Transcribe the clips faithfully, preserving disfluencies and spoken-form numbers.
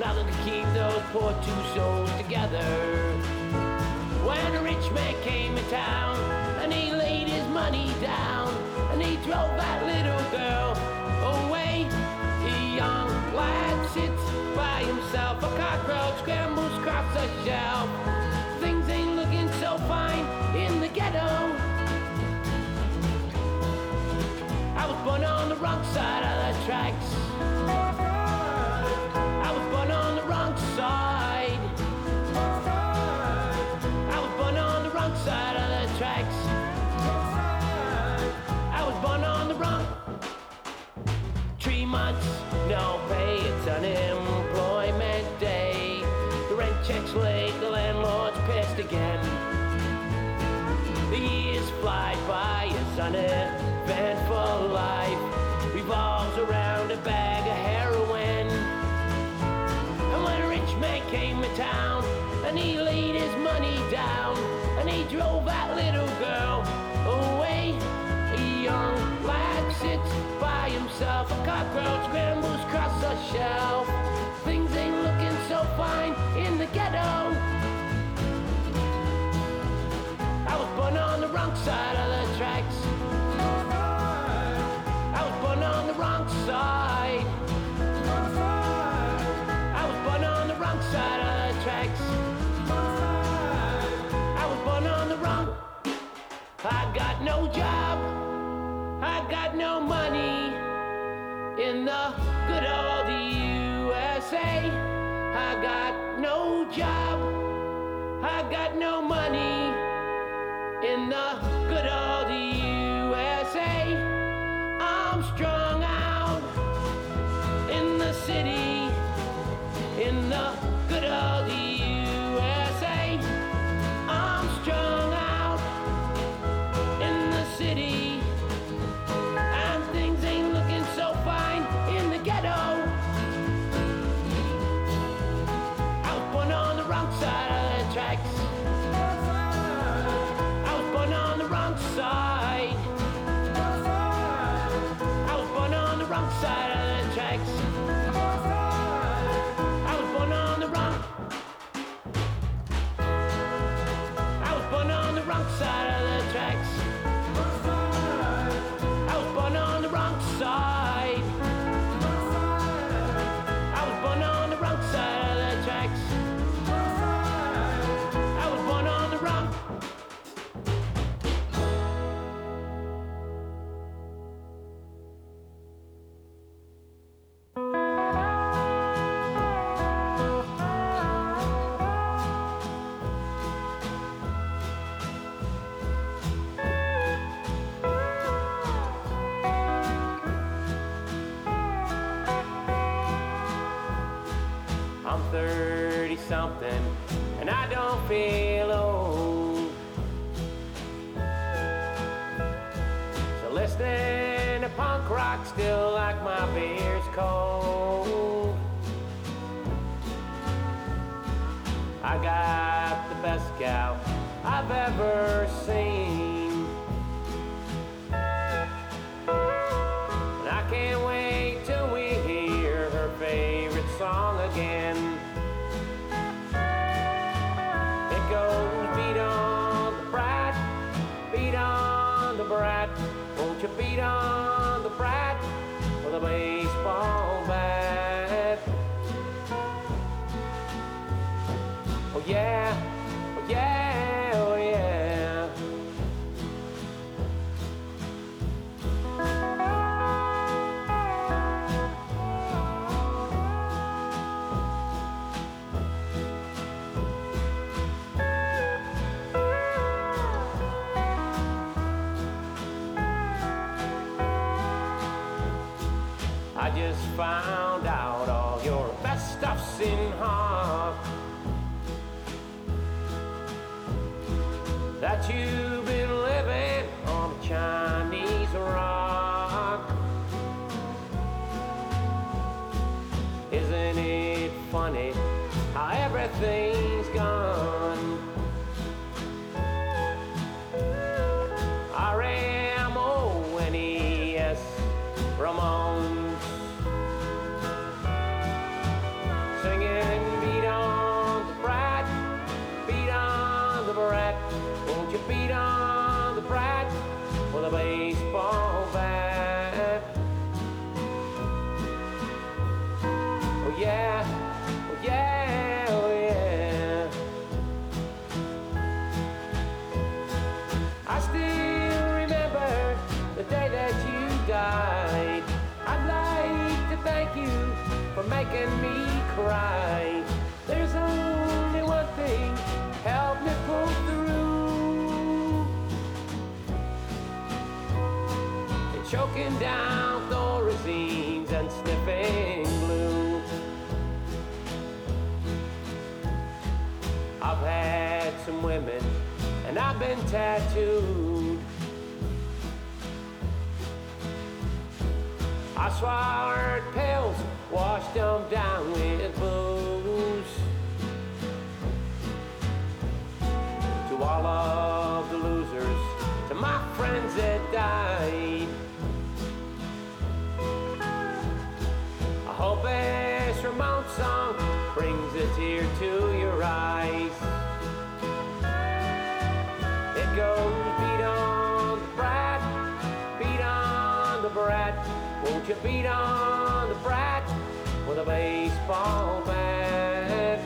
How to keep those poor two souls together. When a rich man came in town and he laid his money down and he drove that little girl away. A young lad sits by himself, a cockroach scrambles across the shelf. Things ain't looking so fine in the ghetto. I was born on the wrong side of the tracks. I was born on the wrong side. I was born on the wrong side of the tracks. I was born on the wrong. Three months, no pay, it's unemployment day. The rent check's late, the landlord's pissed again. The years fly by, his uneventful life revolves around a bag of heroin. And when a rich man came to town and he laid his money down and he drove that little girl away. A young lad sits by himself, a cockroach scrambles across the shelf. Things ain't looking so fine in the ghetto. I was born on the wrong side of the tracks. I was born on the wrong side. I was born on the wrong side of the tracks. I was born on the wrong. I got no job, I got no money in the good old U S A. I got no job, I got no money in the good old U S A. I'm strung out in the city, in the good old U S A. I'm strung out in the city, and things ain't looking so fine in the ghetto. I was born on the wrong side of the tracks. I was born on the wrong side. I was born on the wrong side of the tracks. I was born on the wrong. I was born on the wrong side of the tracks. I was born on the wrong side. I was born on the wrong side of the tracks. I was born on the wrong. I'm thirty something and I don't feel old. So listening to punk rock still like my beer's cold. I got the best gal I've ever seen, and I can't wait till we hear her favorite song again. It goes, beat on the brat, beat on the brat, won't you beat on the brat with a baseball bat? Oh yeah, oh yeah, oh yeah. I just found out all your best stuff's in hock, that you've been living on a Chinese rock. Isn't it funny how everything's gone? R M O N E S, Ramones, singing making me cry. There's only one thing, help me pull through. And choking down Thorazines and sniffing glue. I've had some women and I've been tattooed. I swallowed pills, washed them down with booze. To all of the losers, to my friends that died, I hope this Ramon song brings a tear to your eyes. It goes, beat on the brat, beat on the brat. Won't you beat on the brat with a baseball bat?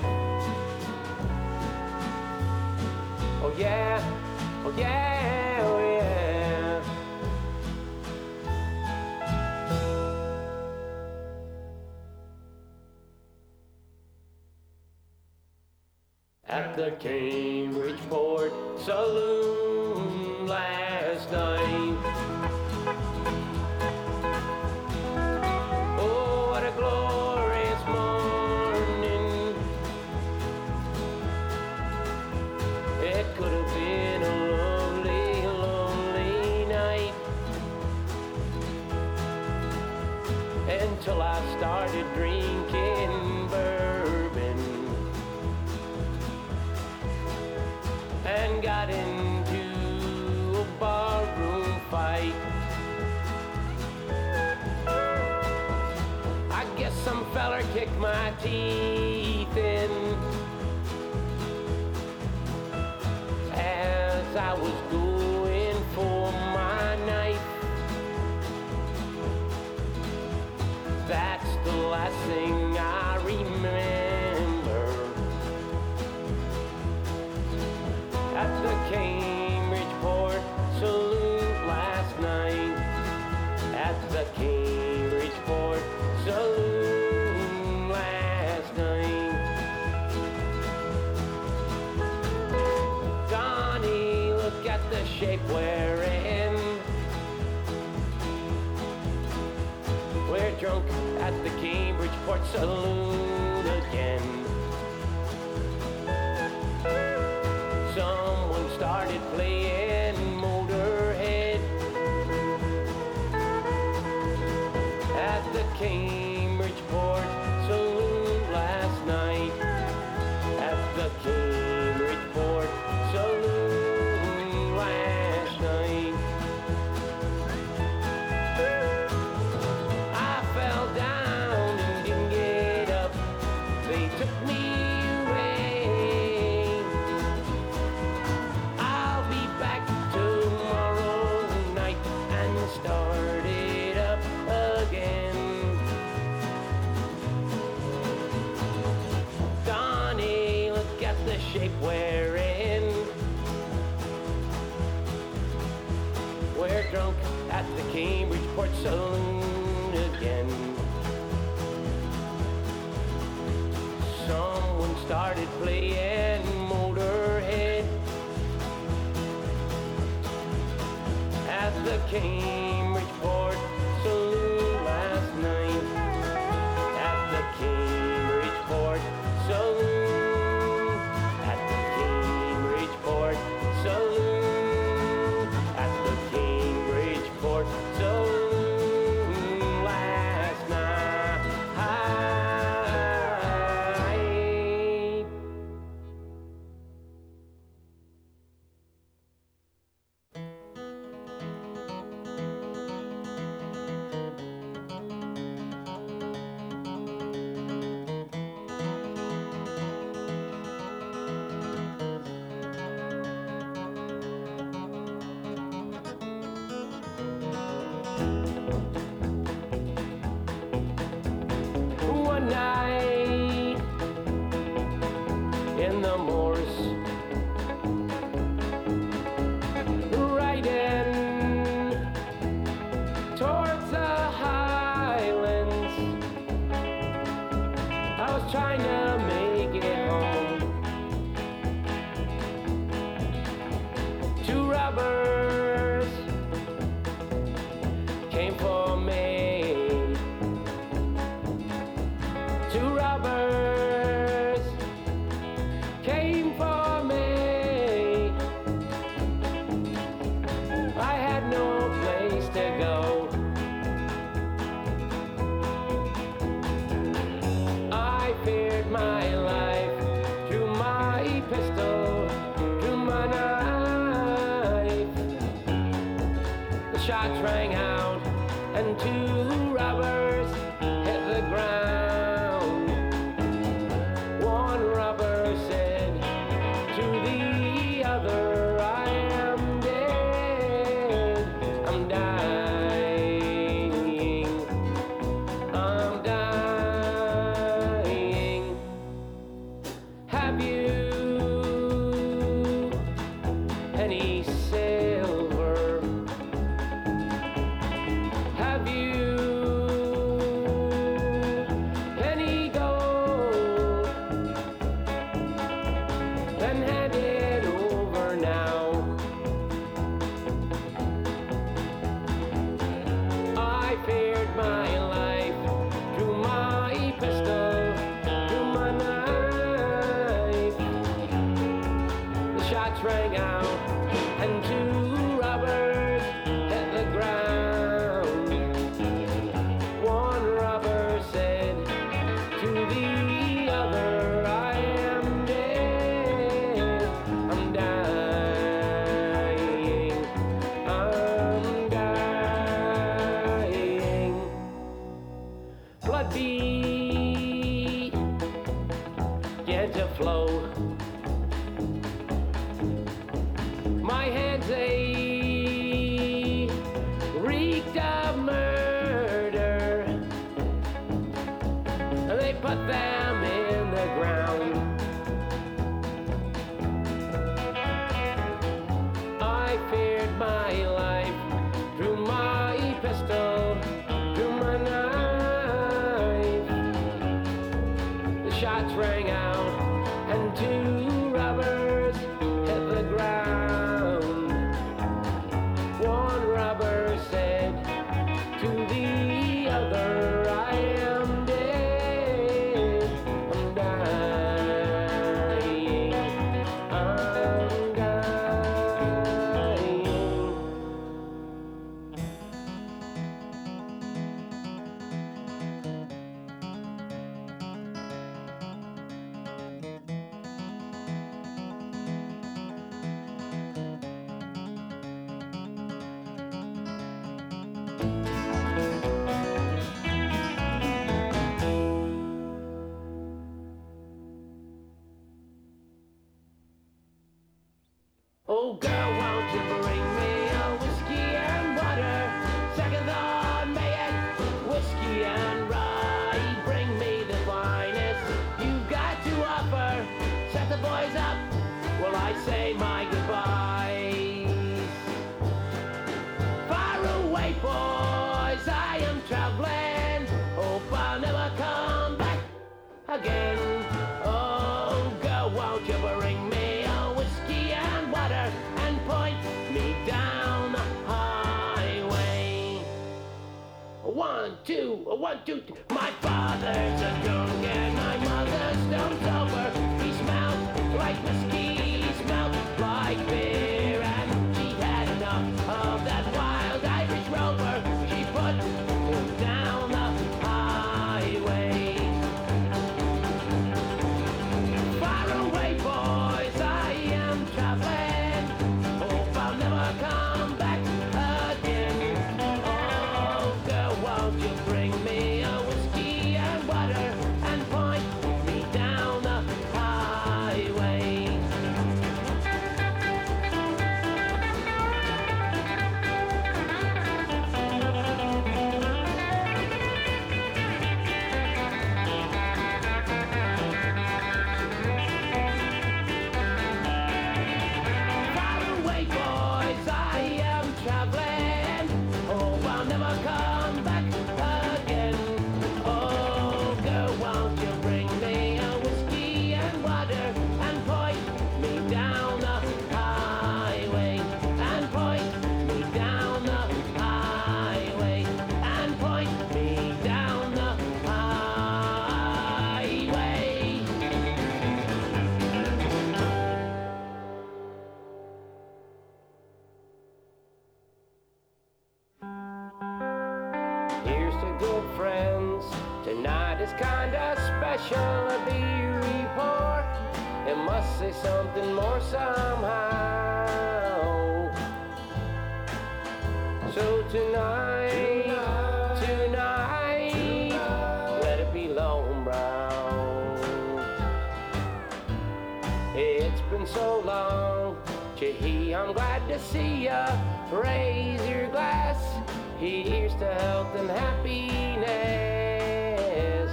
Oh yeah, oh yeah, oh yeah. At the Cambridge Port Saloon last night, oh, what a glorious morning. It could have been a lonely, lonely night, until I started drinking bourbon and got into a barroom fight. I guess some feller kicked my teeth in as I was going for my knife. That's the last thing I remember. At the Cambridge Port Saloon last night. At the Cambridge Port Saloon last night. Donnie, look at the shape we're in. We're drunk at the Cambridge Port Saloon again. Someone started playing Motorhead at the Cambridge Port Saloon last night. At the Cambridge Port Saloon last night. I fell down and didn't get up. They took me away. I'll be back tomorrow night and start it up again. Donnie, look at the shape we're in. We're drunk at the Cambridge Port Saloon again. Someone started playing Motorhead at the Cambridge Port Saloon last night. At the Cambridge Port Saloon. At the Cambridge Port Saloon. At the Cambridge Port Saloon last night. One night in the moors, riding towards the highlands, I was trying to make it home. Two robbers came for me. Two robbers came for me. I had no place to go. I feared my life, drew my pistol, drew my knife. The shots rang out and two robbers hit the ground. One robber said to the other, I am dead, I'm dying, I'm dying. Have you any silver? Have you any gold? Then hand it over now. I feared my life, drew my pistol, drew my knife. The shots rang out and two robbers hit the ground. One robber said to the other, I am dead, I'm dying, I'm dying. Blood began to flow. My hands, they reeked of murder. They put them in the ground. I feared my life, drew my pistol, drew my knife. The shots rang out and two robbers hit the ground. One robber said to the other, I am dead, I'm dying, I'm dying. Oh girl, won't you bring me a whiskey and water? Second thought, may it whiskey and rye. Bring me the finest you've got to offer. Set the boys up while I say my goodbyes. Far away, boys, I am traveling. Hope I'll never come back again. Oh girl, won't you bring me a whiskey and water and point me down the highway? One, two, one, two, two. My father's a drunk and my mother's stone sober. He smelled like whiskey, he smelled like beer, and she had enough of that wild Irish rover. She put him down the highway. Far away, boys, I am traveling. Hope I'll never come back again. Oh, girl, won't you bring me a whiskey and water? is kinda special, a beer report. It must say something more somehow. So tonight, tonight, tonight, let it be Lone Brown. It's been so long, Chihee, I'm glad to see ya. Raise your glass, here's to health and happiness.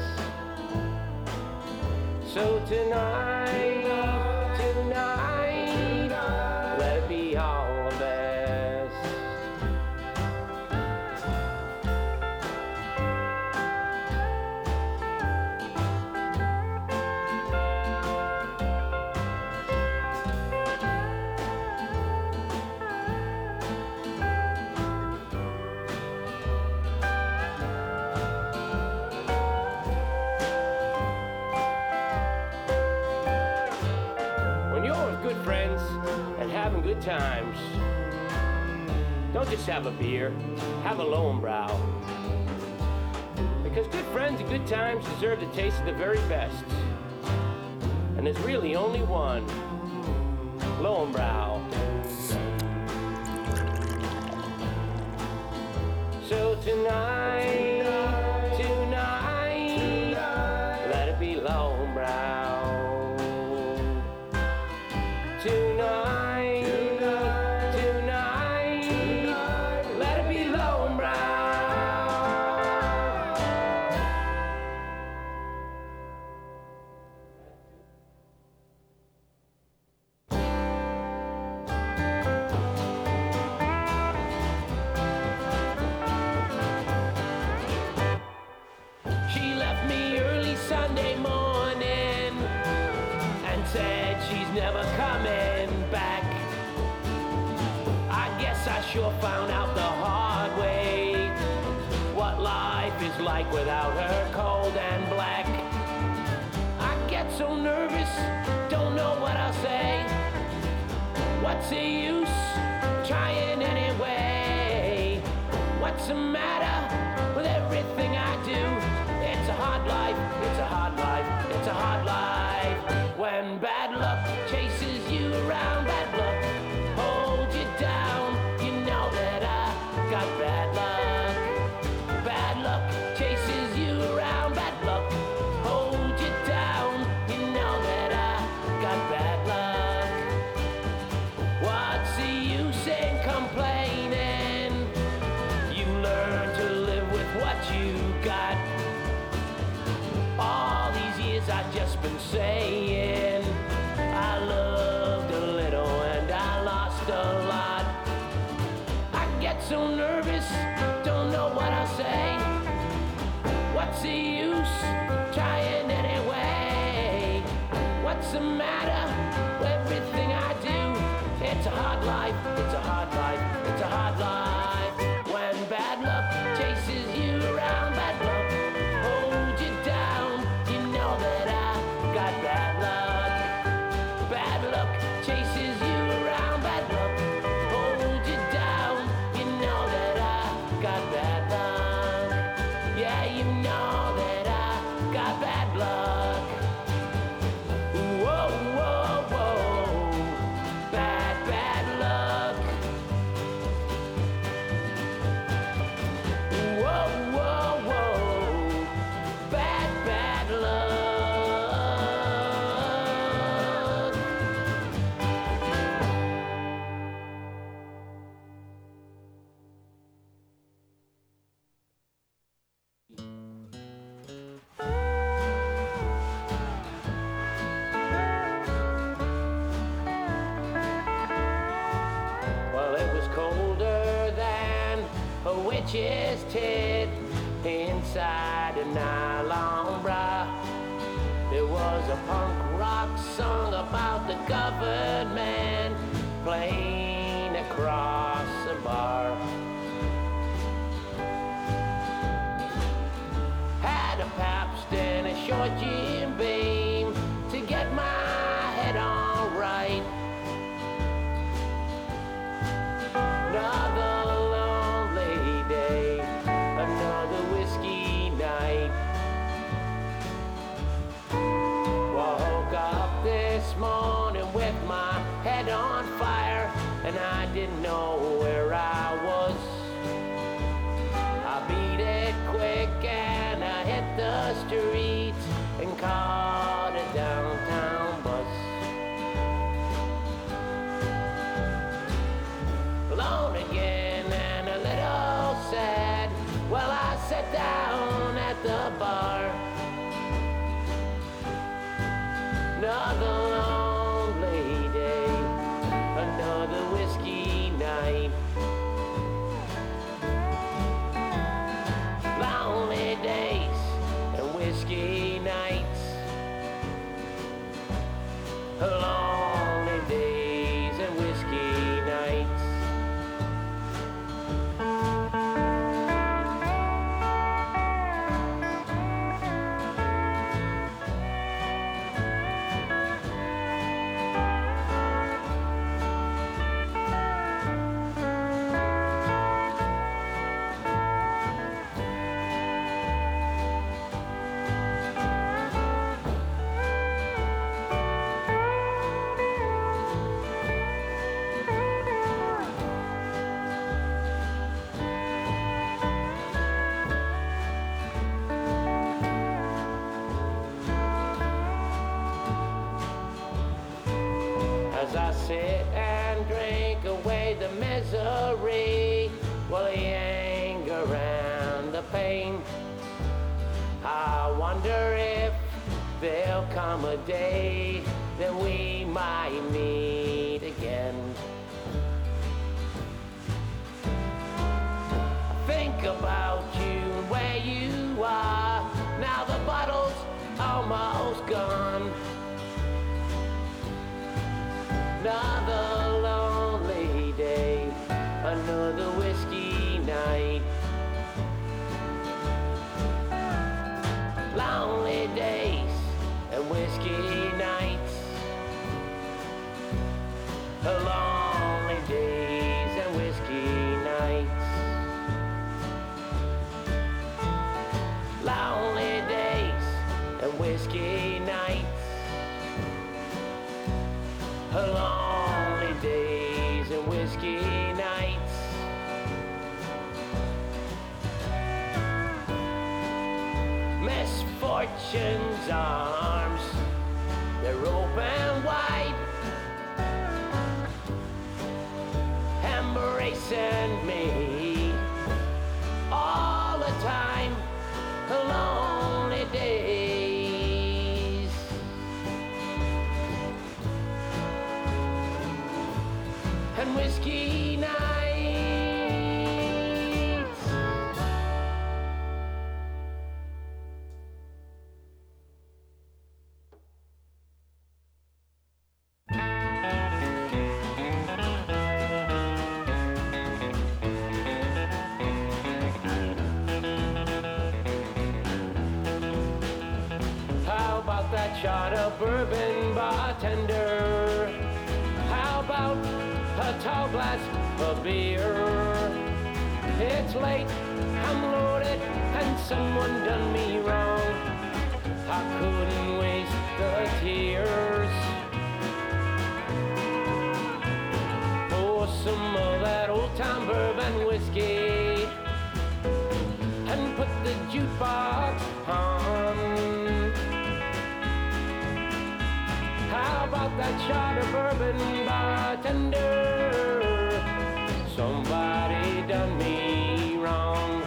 So tonight, tonight, let it be all of us. Good friends and having good times. Don't just have a beer, have a Lone Brow. Because good friends and good times deserve the taste of the very best. And there's really only one, Lone Brow. So tonight, tonight, let it be Lone Brow. Tonight, tonight, tonight, let it be Lone Brown. She left me early Sunday morning and said she's never coming back. I guess I sure found out the hard way what life is like without her, cold and black. I get so nervous, don't know what I'll say. What's the use trying anyway? What's the matter with everything I do? It's a hard life, it's a hard life, it's a hard life. When bad luck chases you around, bad luck holds you down, you know that I got bad luck. Bad luck chases you around, bad luck holds you down, you know that I got bad luck. What's the use in complaining? You learn to live with what you got. All these years I've just been saying I loved a little and I lost a lot. I get so nervous, don't know what I'll say. What's the use trying anyway? What's the matter with everything I do? It's a hard life, it's a hard life, it's a hard life. When bad luck chases you around, bad luck hold you down, you know that I got bad luck. Bad luck chases you around, bad luck hold you down, you know that I got bad luck. Yeah, you know that I got bad luck. Whoa, whoa, whoa, bad, bad luck. Whoa, whoa, whoa, bad, bad luck. Well, it was colder than a witch's tit inside a nylon bra. There was a punk rock song about the government playing across the bar. Had a Pabst and a short Jim Beam to get my head on right. Another lonely day, another whiskey night. and caught a downtown bus. Alone again and a little sad. Well, I sat down at the bar. Another lonely day, another whiskey night. Lonely days and whiskey nights. Lonely days and whiskey nights. As I sit and drink away the misery, well, the anger and the pain, I wonder if there'll come a day that we might meet again. I think about you and where you are. Now the bottle's almost gone. Another lonely day, another whiskey night. Lonely days and whiskey nights. Lonely days and whiskey nights. Lonely days and whiskey nights. Lonely days and whiskey nights. Misfortune's arms, they're open wide, embracing me all the time. Lonely days and whiskey nights. How about that shot of bourbon, bartender? How about a tall glass of beer? It's late, I'm loaded, and someone done me wrong. I couldn't waste the tears. Pour some of that old-time bourbon whiskey and put the jukebox on. How about that shot of bourbon, bartender? Somebody done me wrong.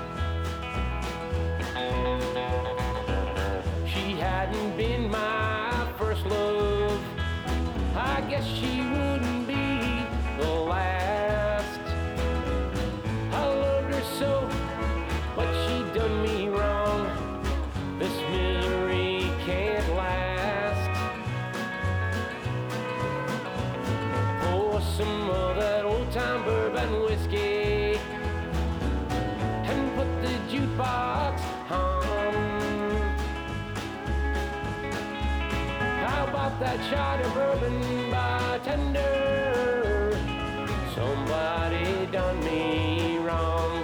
She hadn't been my first love. I guess she wouldn't be the last. I loved her so, but she done me wrong. This misery can't last. Pour some of that old-time bourbon whiskey and put the jukebox on. How about that shot of bourbon, bartender? Somebody done me wrong.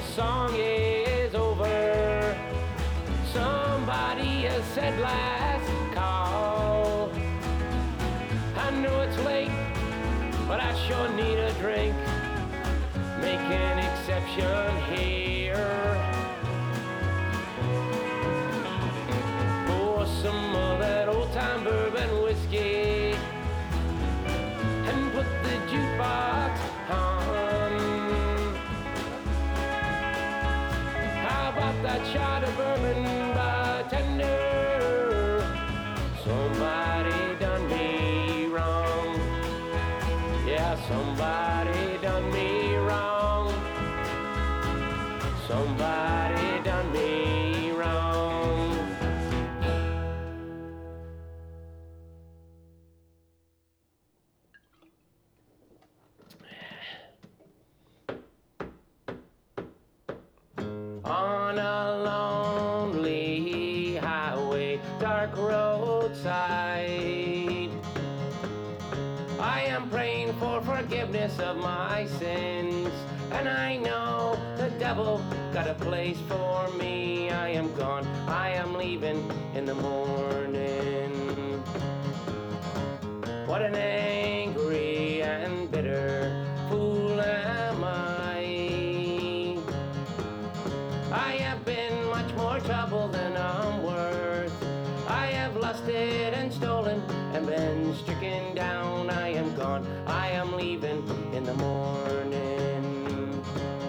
song is over. Somebody has said last call. I know it's late, but I sure need a drink. Make an exception here. Pour some of that old time bourbon whiskey and put the jukebox on. How about that shot of bourbon, bartender? Somebody done me wrong. Yeah, somebody done me wrong. Somebody done me wrong. On a lonely highway, dark roadside, I am praying for forgiveness of my sins, and I know the devil got a place for me. I am gone, I am leaving in the morning. What an angry and bitter fool am I. I have been much more trouble than I'm worth. I have lusted and stolen and been stricken down. I am gone, I am leaving in the morning.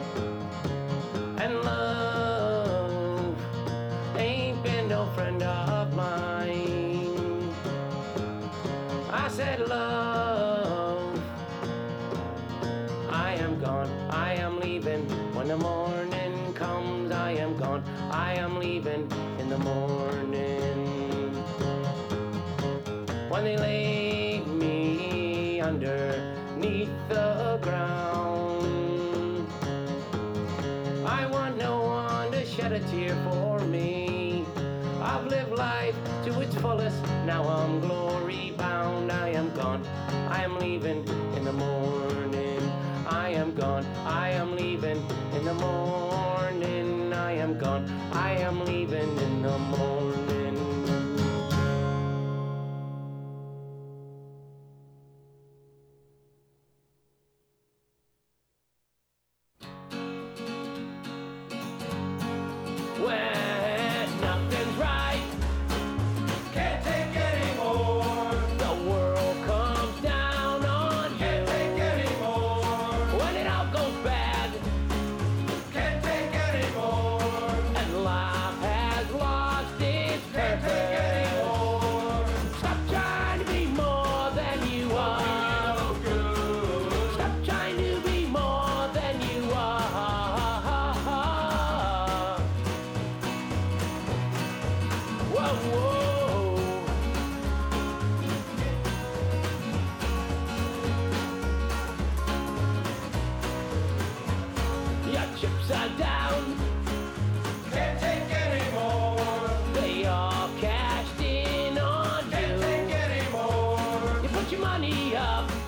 And love ain't been no friend of mine. I said love, I am gone, I am leaving when the morning comes. I am gone, I am leaving in the morning. When they lay me underneath the ground, I want no one to shed a tear for me. I've lived life to its fullest, now I'm glory bound. I am gone, I am leaving in the morning. I am gone, I am leaving in the morning. I am gone, I am leaving in the morning. When nothing's right, can't take anymore. The world comes down on you. Can't take anymore. When it all goes bad, can't take anymore. And life has lost its purpose. Can't take anymore. Stop trying to be more than you are. Stop trying to be more than you are. Whoa, whoa. Your chips are down. Can't take anymore. They all cashed in on you. Can't take anymore. You put your money up.